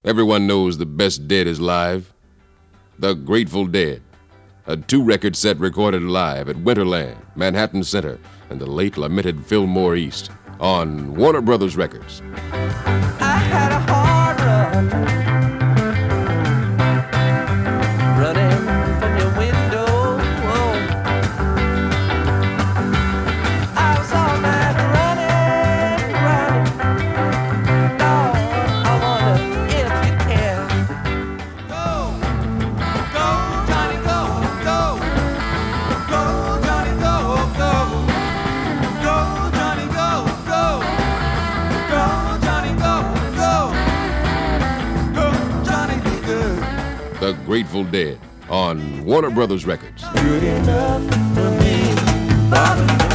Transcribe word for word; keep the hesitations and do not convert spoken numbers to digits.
Everyone knows the best dead is live. The Grateful Dead, a two-record set recorded live at Winterland, Manhattan Center, and the late lamented Fillmore East on Warner Brothers Records. I had a hard run, running from your window. I was all night running, running. Lord, I wonder if you can. Go, go, Johnny, go, go. Go, Johnny, go, go. Go, Johnny, go, go. Go, Johnny, go, go. Go, Johnny, be good. The Grateful Dead on Warner Brothers Records. Good enough for me. Bottom